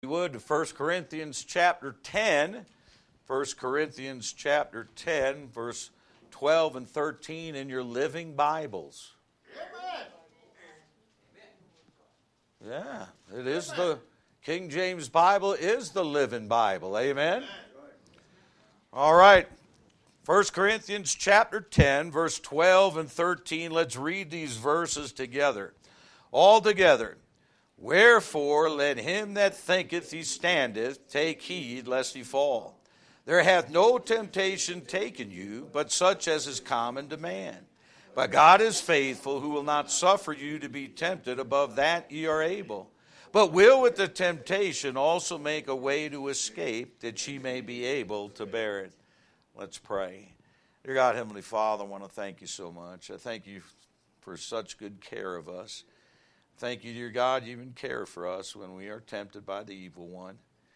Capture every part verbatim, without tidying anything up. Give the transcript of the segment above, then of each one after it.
You would to First Corinthians chapter ten, First Corinthians chapter ten, verse twelve and thirteen in your living Bibles. Yeah, it is the King James Bible is the living Bible. Amen. All right. First Corinthians chapter ten, verse twelve and thirteen. Let's read these verses together. All together. Wherefore let him that thinketh he standeth take heed lest he fall. There hath no temptation taken you, but such as is common to man. But God is faithful, who will not suffer you to be tempted above that ye are able, but will with the temptation also make a way to escape, that ye may be able to bear it. Let's pray. Dear God, Heavenly Father, I want to thank you so much. I thank you for such good care of us. Thank you, dear God, you even care for us when we are tempted by the evil one.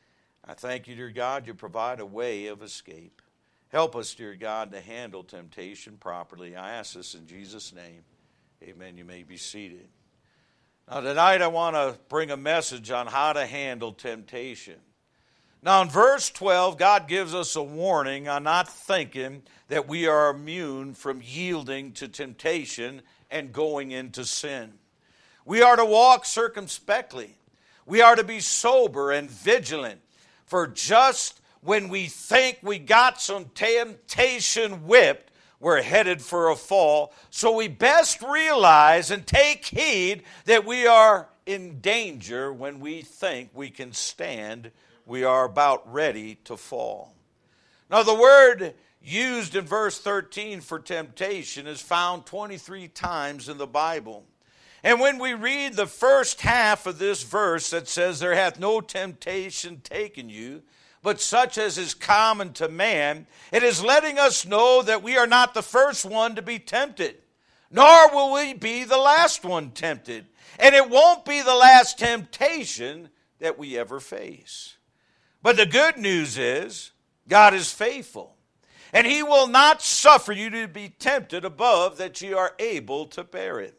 I thank you, dear God, you provide a way of escape. Help us, dear God, to handle temptation properly. I ask this in Jesus' name. Amen. You may be seated. Now, tonight I want to bring a message on how to handle temptation. Now, in verse twelve, God gives us a warning on not thinking that we are immune from yielding to temptation and going into sin. We are to walk circumspectly. We are to be sober and vigilant. For just when we think we got some temptation whipped, we're headed for a fall. So we best realize and take heed that we are in danger when we think we can stand. We are about ready to fall. Now the word used in verse thirteen for temptation is found twenty-three times in the Bible. And when we read the first half of this verse that says, there hath no temptation taken you, but such as is common to man, it is letting us know that we are not the first one to be tempted, nor will we be the last one tempted. And it won't be the last temptation that we ever face. But the good news is, God is faithful, and he will not suffer you to be tempted above that ye are able to bear it.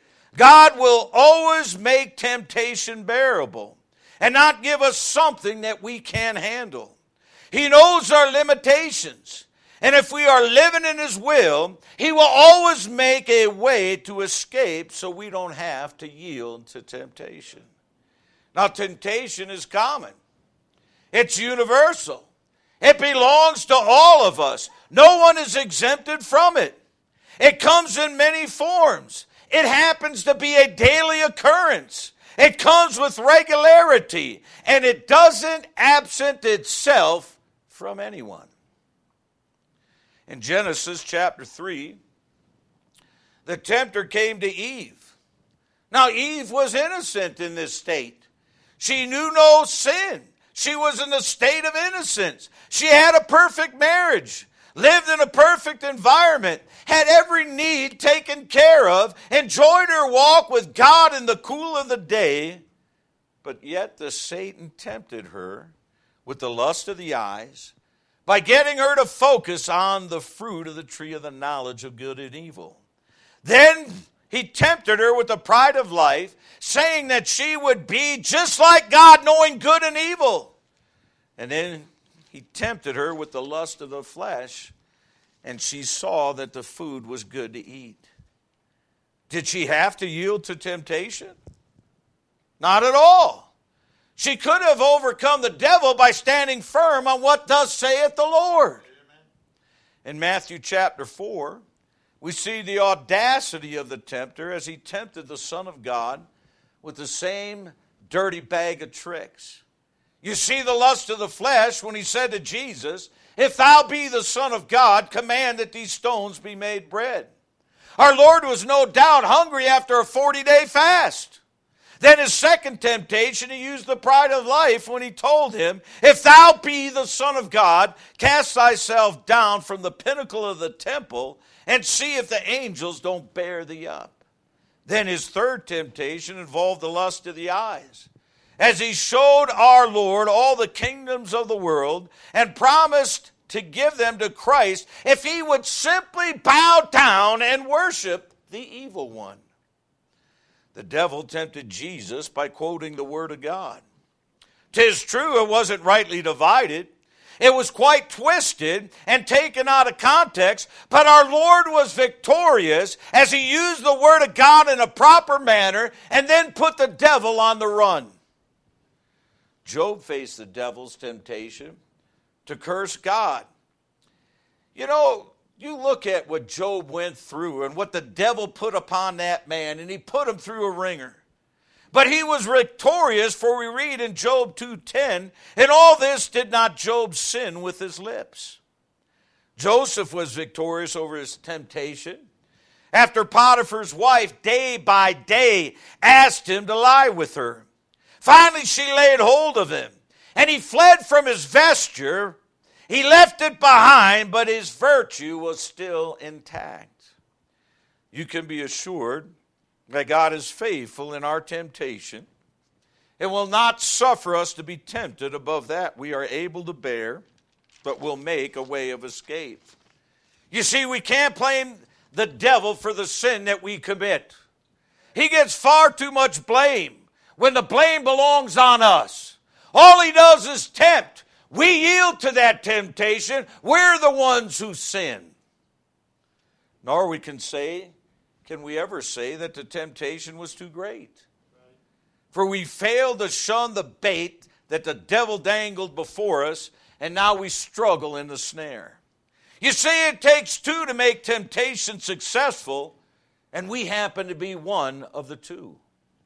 God will always make temptation bearable and not give us something that we can't handle. He knows our limitations. And if we are living in his will, he will always make a way to escape so we don't have to yield to temptation. Now, temptation is common. It's universal. It belongs to all of us. No one is exempted from it. It comes in many forms. It happens to be a daily occurrence. It comes with regularity, and it doesn't absent itself from anyone. In Genesis chapter three, the tempter came to Eve. Now, Eve was innocent in this state. She knew no sin. She was in a state of innocence. She had a perfect marriage, lived in a perfect environment, had every need taken care of, enjoyed her walk with God in the cool of the day. But yet the Satan tempted her with the lust of the eyes by getting her to focus on the fruit of the tree of the knowledge of good and evil. Then he tempted her with the pride of life, saying that she would be just like God, knowing good and evil. And then he tempted her with the lust of the flesh, and she saw that the food was good to eat. Did she have to yield to temptation? Not at all. She could have overcome the devil by standing firm on what thus saith the Lord. In Matthew chapter four, we see the audacity of the tempter as he tempted the Son of God with the same dirty bag of tricks. You see the lust of the flesh when he said to Jesus, if thou be the Son of God, command that these stones be made bread. Our Lord was no doubt hungry after a forty-day fast. Then his second temptation, he used the pride of life when he told him, if thou be the Son of God, cast thyself down from the pinnacle of the temple and see if the angels don't bear thee up. Then his third temptation involved the lust of the eyes, as he showed our Lord all the kingdoms of the world and promised to give them to Christ if he would simply bow down and worship the evil one. The devil tempted Jesus by quoting the Word of God. 'Tis true it wasn't rightly divided. It was quite twisted and taken out of context, but our Lord was victorious as he used the word of God in a proper manner and then put the devil on the run. Job faced the devil's temptation to curse God. You know, you look at what Job went through and what the devil put upon that man, and he put him through a ringer. But he was victorious, for we read in Job two ten, "In all this did not Job sin with his lips." Joseph was victorious over his temptation. After Potiphar's wife day by day asked him to lie with her. Finally she laid hold of him, and he fled from his vesture. He left it behind, but his virtue was still intact. You can be assured that God is faithful in our temptation and will not suffer us to be tempted above that we are able to bear, but will make a way of escape. You see, we can't blame the devil for the sin that we commit. He gets far too much blame when the blame belongs on us. All he does is tempt. We yield to that temptation. We're the ones who sin. Nor we can say, Can we ever say that the temptation was too great? For we failed to shun the bait that the devil dangled before us, and now we struggle in the snare. You see, it takes two to make temptation successful, and we happen to be one of the two.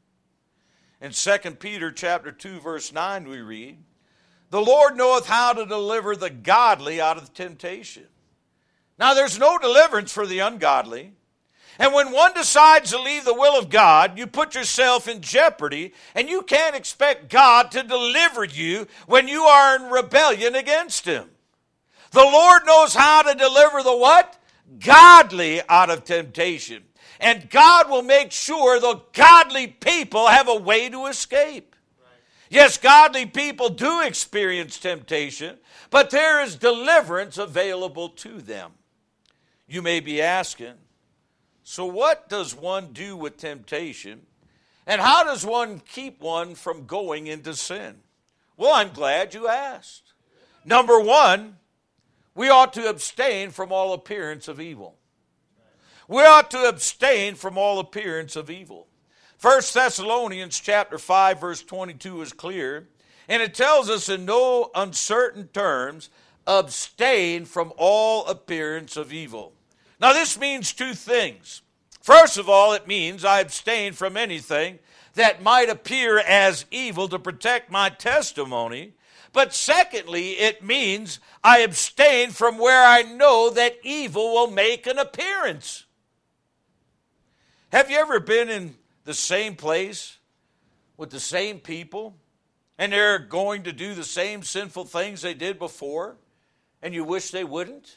In Second Peter chapter two, verse nine, we read, "The Lord knoweth how to deliver the godly out of temptation." Now, there's no deliverance for the ungodly. And when one decides to leave the will of God, you put yourself in jeopardy, and you can't expect God to deliver you when you are in rebellion against him. The Lord knows how to deliver the what? Godly out of temptation. And God will make sure the godly people have a way to escape. Yes, godly people do experience temptation, but there is deliverance available to them. You may be asking, so what does one do with temptation? And how does one keep one from going into sin? Well, I'm glad you asked. Number one, we ought to abstain from all appearance of evil. We ought to abstain from all appearance of evil. First Thessalonians chapter five, verse twenty-two is clear, and it tells us in no uncertain terms, abstain from all appearance of evil. Now, this means two things. First of all, it means I abstain from anything that might appear as evil to protect my testimony. But secondly, it means I abstain from where I know that evil will make an appearance. Have you ever been in the same place with the same people, and they're going to do the same sinful things they did before, and you wish they wouldn't?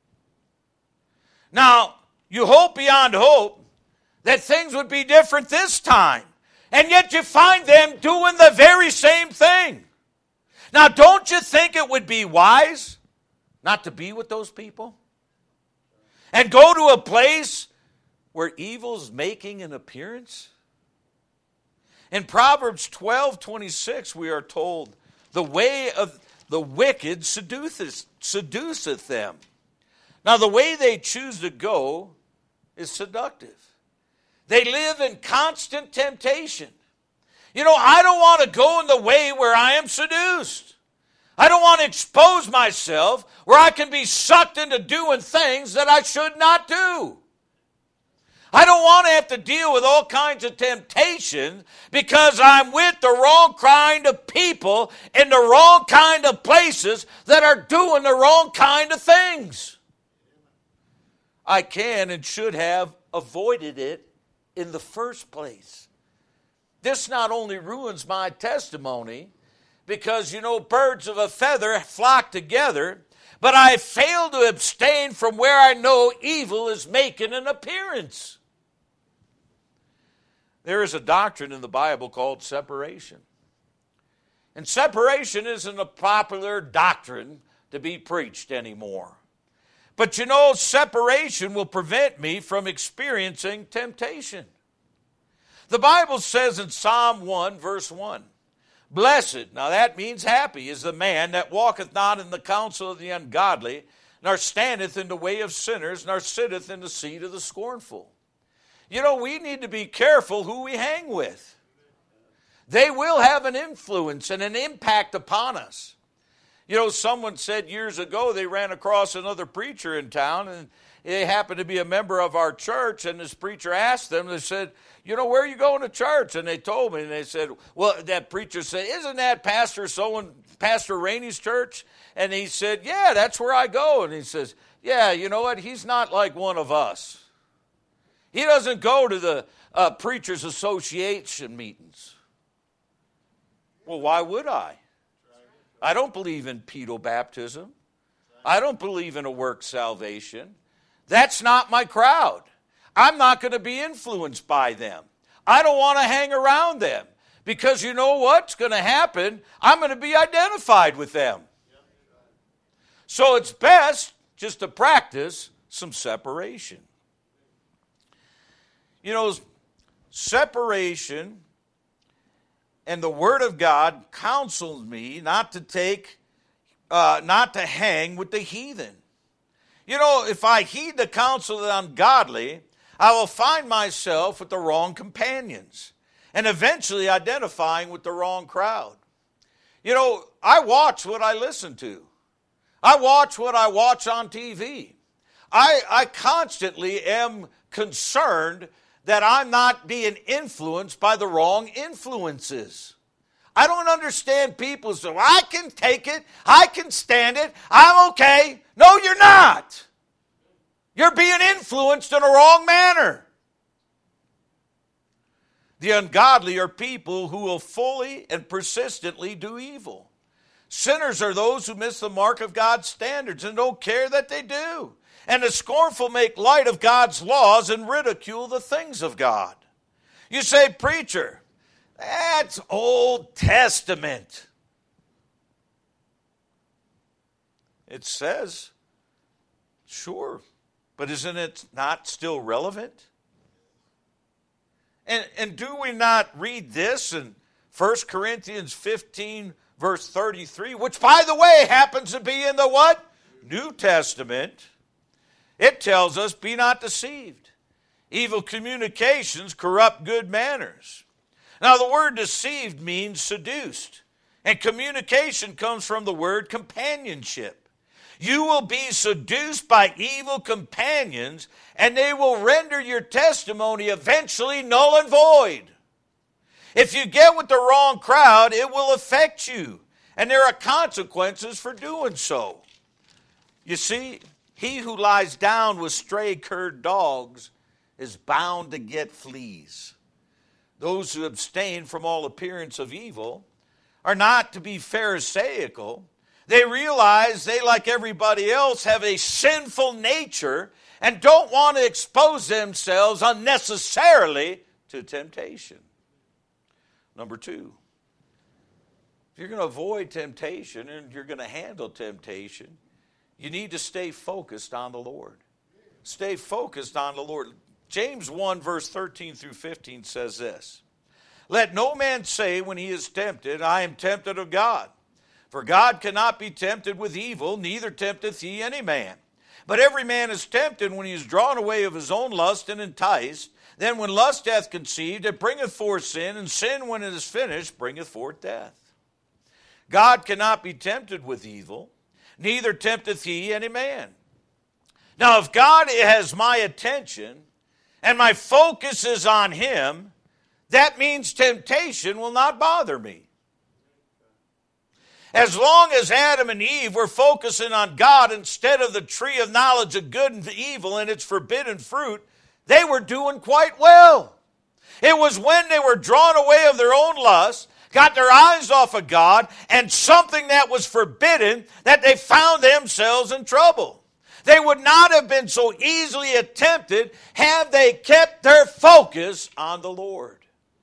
Now, you hope beyond hope that things would be different this time, and yet you find them doing the very same thing. Now, don't you think it would be wise not to be with those people and go to a place where evil's making an appearance? In Proverbs twelve twenty-six, we are told, the way of the wicked seduceth, seduceth them. Now, the way they choose to go is seductive. They live in constant temptation. You know, I don't want to go in the way where I am seduced. I don't want to expose myself where I can be sucked into doing things that I should not do. I don't want to have to deal with all kinds of temptation because I'm with the wrong kind of people in the wrong kind of places that are doing the wrong kind of things. I can and should have avoided it in the first place. This not only ruins my testimony because, you know, birds of a feather flock together, but I fail to abstain from where I know evil is making an appearance. There is a doctrine in the Bible called separation. And separation isn't a popular doctrine to be preached anymore. But you know, separation will prevent me from experiencing temptation. The Bible says in Psalm one, verse one, Blessed, now that means happy, is the man that walketh not in the counsel of the ungodly, nor standeth in the way of sinners, nor sitteth in the seat of the scornful. You know, we need to be careful who we hang with. They will have an influence and an impact upon us. You know, someone said years ago they ran across another preacher in town, and they happened to be a member of our church, and this preacher asked them, they said, you know, where are you going to church? And they told me, and they said, well, that preacher said, isn't that Pastor someone, Pastor Rainey's church? And he said, yeah, that's where I go. And he says, yeah, you know what? He's not like one of us. He doesn't go to the uh, Preachers Association meetings. Well, why would I? I don't believe in pedobaptism. I don't believe in a work salvation. That's not my crowd. I'm not going to be influenced by them. I don't want to hang around them because you know what's going to happen? I'm going to be identified with them. So it's best just to practice some separation. You know, separation and the Word of God counsels me not to take, uh, not to hang with the heathen. You know, if I heed the counsel of the ungodly, I will find myself with the wrong companions and eventually identifying with the wrong crowd. You know, I watch what I listen to. I watch what I watch on T V. I, I constantly am concerned that I'm not being influenced by the wrong influences. I don't understand people say, well, I can take it, I can stand it, I'm okay. No, you're not. You're being influenced in a wrong manner. The ungodly are people who will fully and persistently do evil. Sinners are those who miss the mark of God's standards and don't care that they do. And the scornful make light of God's laws and ridicule the things of God. You say, preacher, that's Old Testament. It says, sure, but isn't it not still relevant? And, and do we not read this in First Corinthians fifteen, verse thirty-three, which, by the way, happens to be in the what? New Testament. It tells us, be not deceived. Evil communications corrupt good manners. Now, the word deceived means seduced. And communication comes from the word companionship. You will be seduced by evil companions, and they will render your testimony eventually null and void. If you get with the wrong crowd, it will affect you. And there are consequences for doing so. You see, he who lies down with stray curred dogs is bound to get fleas. Those who abstain from all appearance of evil are not to be pharisaical. They realize they, like everybody else, have a sinful nature and don't want to expose themselves unnecessarily to temptation. Number two, if you're going to avoid temptation and you're going to handle temptation, you need to stay focused on the Lord. Stay focused on the Lord. James one, verse thirteen through fifteen says this. Let no man say when he is tempted, I am tempted of God. For God cannot be tempted with evil, neither tempteth he any man. But every man is tempted when he is drawn away of his own lust and enticed. Then when lust hath conceived, it bringeth forth sin, and sin, when it is finished, bringeth forth death. God cannot be tempted with evil, neither tempteth he any man. Now, if God has my attention, and my focus is on him, that means temptation will not bother me. As long as Adam and Eve were focusing on God instead of the tree of knowledge of good and evil and its forbidden fruit, they were doing quite well. It was when they were drawn away of their own lust, got their eyes off of God, and something that was forbidden, that they found themselves in trouble. They would not have been so easily tempted had they kept their focus on the Lord.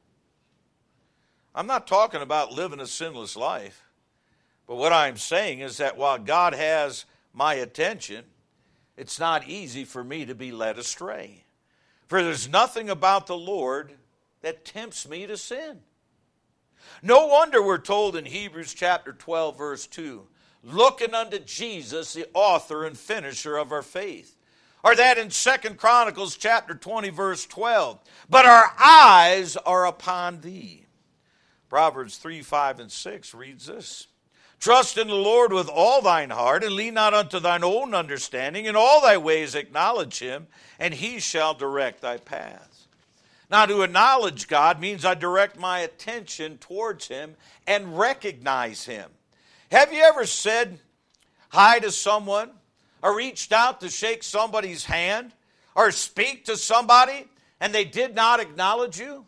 I'm not talking about living a sinless life. But what I'm saying is that while God has my attention, it's not easy for me to be led astray. For there's nothing about the Lord that tempts me to sin. No wonder we're told in Hebrews chapter twelve, verse two, looking unto Jesus, the author and finisher of our faith. Or that in Second Chronicles chapter twenty, verse twelve, but our eyes are upon thee. Proverbs three, five, and six reads this. Trust in the Lord with all thine heart, and lean not unto thine own understanding. In all thy ways acknowledge him, and he shall direct thy paths. Now, to acknowledge God means I direct my attention towards him and recognize him. Have you ever said hi to someone, or reached out to shake somebody's hand, or speak to somebody, and they did not acknowledge you?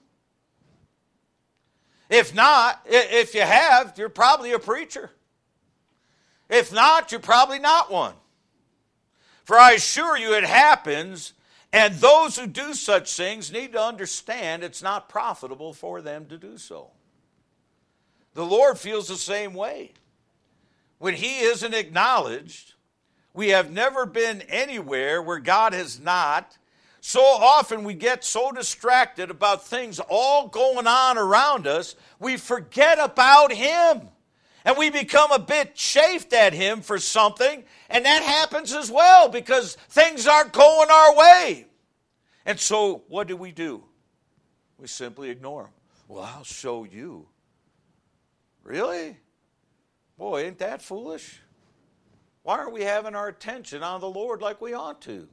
If not, if you have, you're probably a preacher. If not, you're probably not one. For I assure you it happens, and those who do such things need to understand it's not profitable for them to do so. The Lord feels the same way. When he isn't acknowledged, we have never been anywhere where God has not. So often we get so distracted about things all going on around us, we forget about him. And we become a bit chafed at him for something, and that happens as well because things aren't going our way. And so what do we do? We simply ignore him. Well, I'll show you. Really? Boy, ain't that foolish? Why aren't we having our attention on the Lord like we ought to?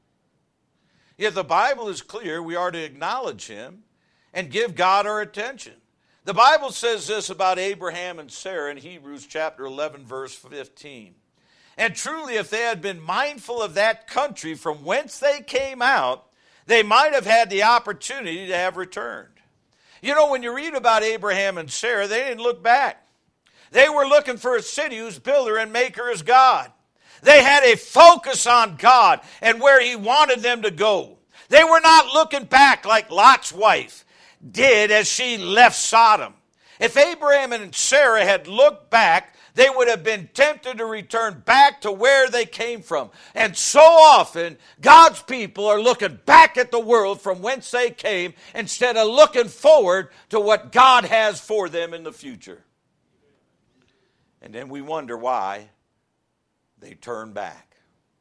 Yet the Bible is clear we are to acknowledge him and give God our attention. The Bible says this about Abraham and Sarah in Hebrews chapter eleven, verse fifteen. And truly, if they had been mindful of that country from whence they came out, they might have had the opportunity to have returned. You know, when you read about Abraham and Sarah, they didn't look back. They were looking for a city whose builder and maker is God. They had a focus on God and where he wanted them to go. They were not looking back like Lot's wife did as she left Sodom. If Abraham and Sarah had looked back, they would have been tempted to return back to where they came from. And so often, God's people are looking back at the world from whence they came instead of looking forward to what God has for them in the future. And then we wonder why they turn back.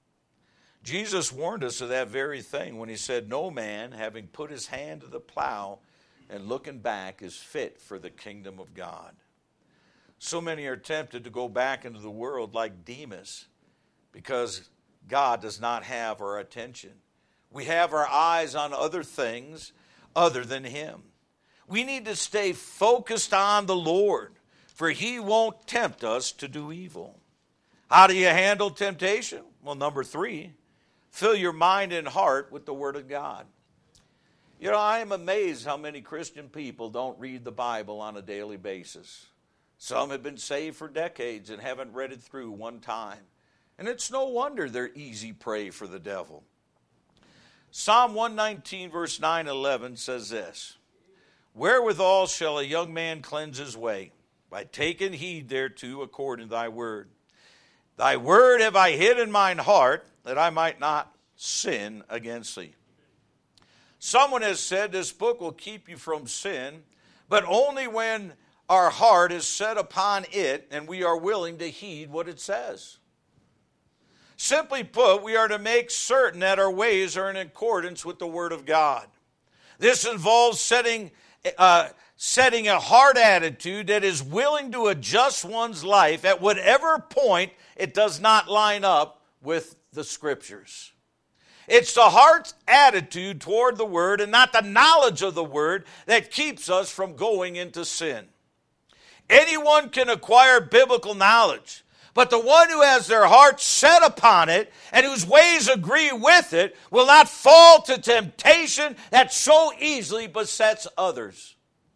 Jesus warned us of that very thing when he said, no man, having put his hand to the plow and looking back, is fit for the kingdom of God. So many are tempted to go back into the world like Demas because God does not have our attention. We have our eyes on other things other than him. We need to stay focused on the Lord, for he won't tempt us to do evil. How do you handle temptation? Well, number three, fill your mind and heart with the Word of God. You know, I am amazed how many Christian people don't read the Bible on a daily basis. Some have been saved for decades and haven't read it through one time. And it's no wonder they're easy prey for the devil. Psalm one nineteen, verse nine and eleven says this, wherewithal shall a young man cleanse his way? By taking heed thereto according to thy word. Thy word have I hid in mine heart, that I might not sin against thee. Someone has said this book will keep you from sin, but only when our heart is set upon it and we are willing to heed what it says. Simply put, we are to make certain that our ways are in accordance with the Word of God. This involves setting, uh, setting a heart attitude that is willing to adjust one's life at whatever point it does not line up with the Scriptures. It's the heart's attitude toward the Word and not the knowledge of the Word that keeps us from going into sin. Anyone can acquire biblical knowledge, but the one who has their heart set upon it and whose ways agree with it will not fall to temptation that so easily besets others.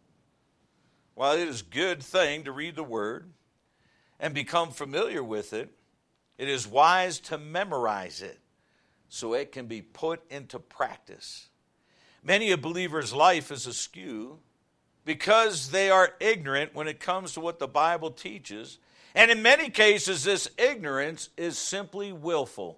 While it is a good thing to read the Word and become familiar with it, it is wise to memorize it so it can be put into practice. Many a believer's life is askew because they are ignorant when it comes to what the Bible teaches. And in many cases, this ignorance is simply willful.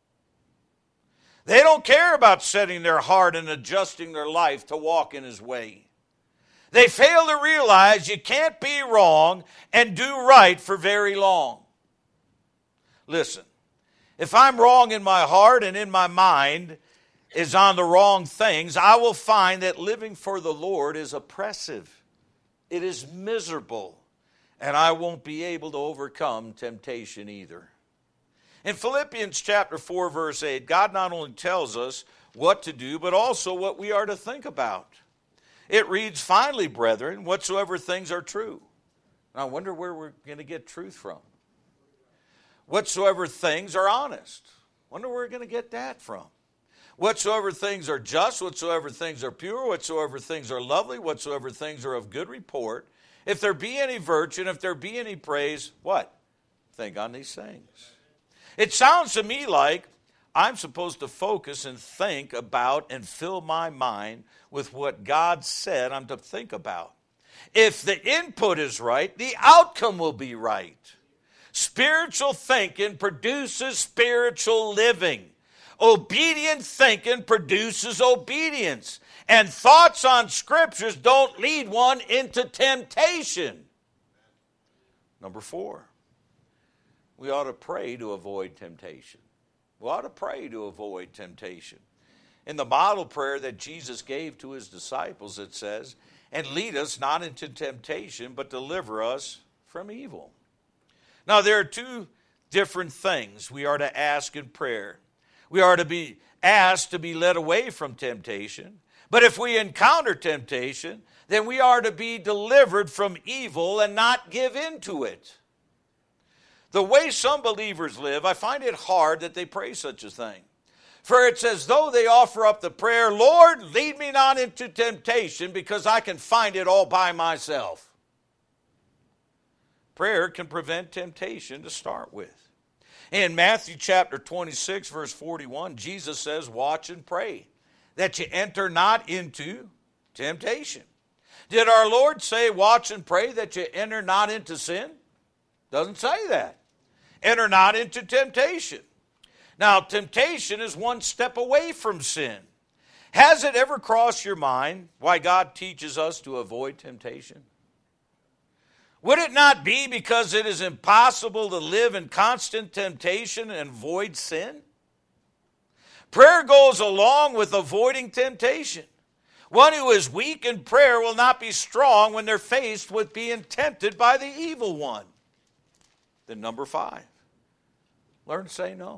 They don't care about setting their heart and adjusting their life to walk in his way. They fail to realize you can't be wrong and do right for very long. Listen, if I'm wrong in my heart and in my mind is on the wrong things, I will find that living for the Lord is oppressive. It is miserable. And I won't be able to overcome temptation either. In Philippians chapter four, verse eight, God not only tells us what to do, but also what we are to think about. It reads, finally, brethren, whatsoever things are true. And I wonder where we're going to get truth from. Whatsoever things are honest. Wonder where we're going to get that from. Whatsoever things are just, whatsoever things are pure, whatsoever things are lovely, whatsoever things are of good report. If there be any virtue, and if there be any praise, what? Think on these things. It sounds to me like I'm supposed to focus and think about and fill my mind with what God said I'm to think about. If the input is right, the outcome will be right. Spiritual thinking produces spiritual living. Obedient thinking produces obedience. And thoughts on scriptures don't lead one into temptation. Number four, we ought to pray to avoid temptation. We ought to pray to avoid temptation. In the model prayer that Jesus gave to his disciples, it says, and lead us not into temptation, but deliver us from evil. Now, there are two different things we are to ask in prayer. We are to be asked to be led away from temptation. But if we encounter temptation, then we are to be delivered from evil and not give in to it. The way some believers live, I find it hard that they pray such a thing. For it's as though they offer up the prayer, Lord, lead me not into temptation because I can find it all by myself. Prayer can prevent temptation to start with. In Matthew chapter twenty-six, verse forty-one, Jesus says, watch and pray, that you enter not into temptation. Did our Lord say, watch and pray, that you enter not into sin? Doesn't say that. Enter not into temptation. Now, temptation is one step away from sin. Has it ever crossed your mind why God teaches us to avoid temptation? Would it not be because it is impossible to live in constant temptation and avoid sin? Prayer goes along with avoiding temptation. One who is weak in prayer will not be strong when they're faced with being tempted by the evil one. Then number five, learn to say no.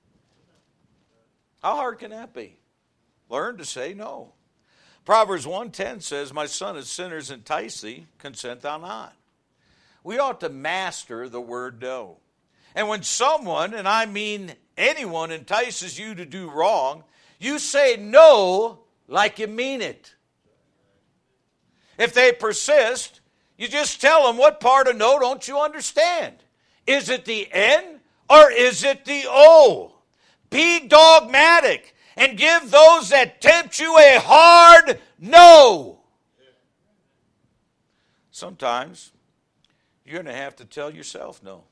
How hard can that be? Learn to say no. Proverbs one ten says, my son, as sinners entice thee, consent thou not. We ought to master the word no. And when someone, and I mean anyone, entices you to do wrong, you say no like you mean it. If they persist, you just tell them, what part of no don't you understand? Is it the N or is it the O? Be dogmatic and give those that tempt you a hard no. Sometimes you're going to have to tell yourself no.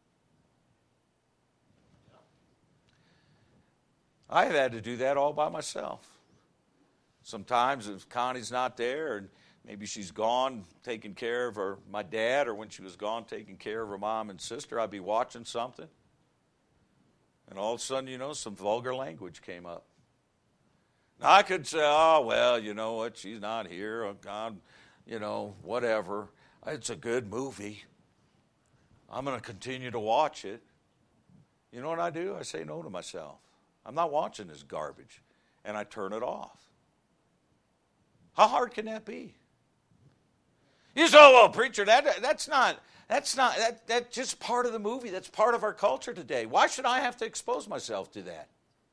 I've had to do that all by myself. Sometimes if Connie's not there, and maybe she's gone taking care of her, my dad, or when she was gone taking care of her mom and sister, I'd be watching something. And all of a sudden, you know, some vulgar language came up. Now, I could say, oh, well, you know what, she's not here. Oh, God, you know, whatever. It's a good movie. I'm going to continue to watch it. You know what I do? I say no to myself. I'm not watching this garbage. And I turn it off. How hard can that be? You say, oh, well, preacher, that, that's not, that's not, that, that's just part of the movie. That's part of our culture today. Why should I have to expose myself to that?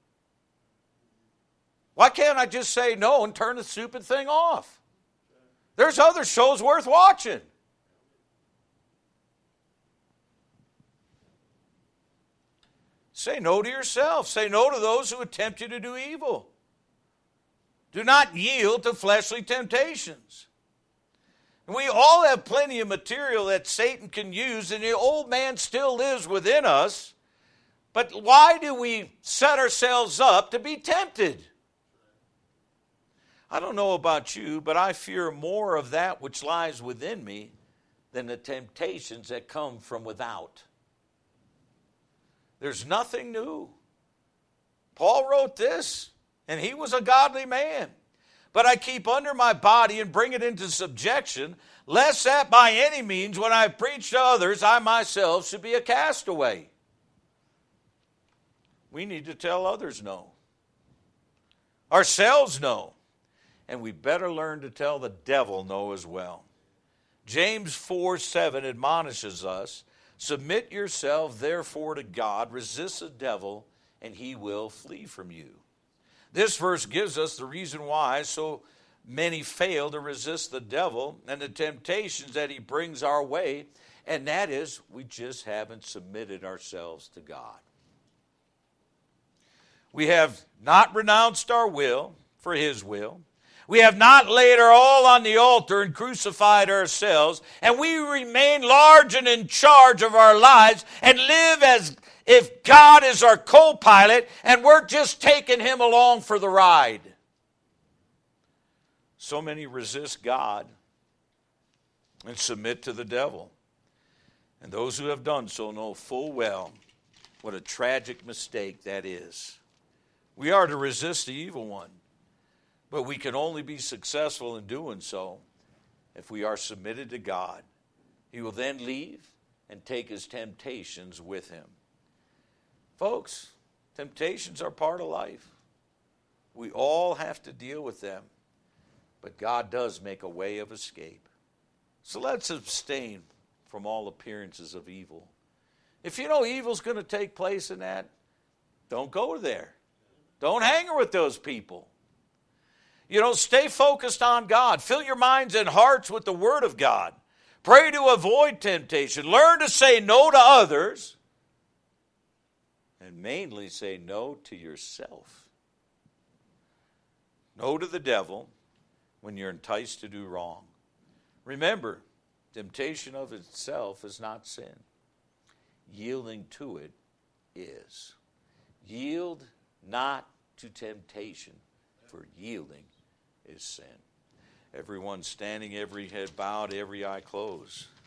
Why can't I just say no and turn the stupid thing off? There's other shows worth watching. Say no to yourself. Say no to those who would tempt you to do evil. Do not yield to fleshly temptations. And we all have plenty of material that Satan can use, and the old man still lives within us. But why do we set ourselves up to be tempted? I don't know about you, but I fear more of that which lies within me than the temptations that come from without. There's nothing new. Paul wrote this, and he was a godly man. But I keep under my body and bring it into subjection, lest that by any means, when I preach to others, I myself should be a castaway. We need to tell others no. Ourselves no. And we better learn to tell the devil no as well. James four seven admonishes us, submit yourself therefore to God, resist the devil, and he will flee from you. This verse gives us the reason why so many fail to resist the devil and the temptations that he brings our way, and that is we just haven't submitted ourselves to God. We have not renounced our will for his will. We have not laid our all on the altar and crucified ourselves, and we remain large and in charge of our lives and live as if God is our co-pilot and we're just taking him along for the ride. So many resist God and submit to the devil. And those who have done so know full well what a tragic mistake that is. We are to resist the evil one. But we can only be successful in doing so if we are submitted to God. He will then leave and take his temptations with him. Folks, temptations are part of life. We all have to deal with them. But God does make a way of escape. So let's abstain from all appearances of evil. If you know evil's going to take place in that, don't go there. Don't hang with those people. You know, stay focused on God. Fill your minds and hearts with the Word of God. Pray to avoid temptation. Learn to say no to others. And mainly say no to yourself. No to the devil when you're enticed to do wrong. Remember, temptation of itself is not sin. Yielding to it is. Yield not to temptation, for yielding is sin. Everyone standing, every head bowed, every eye closed.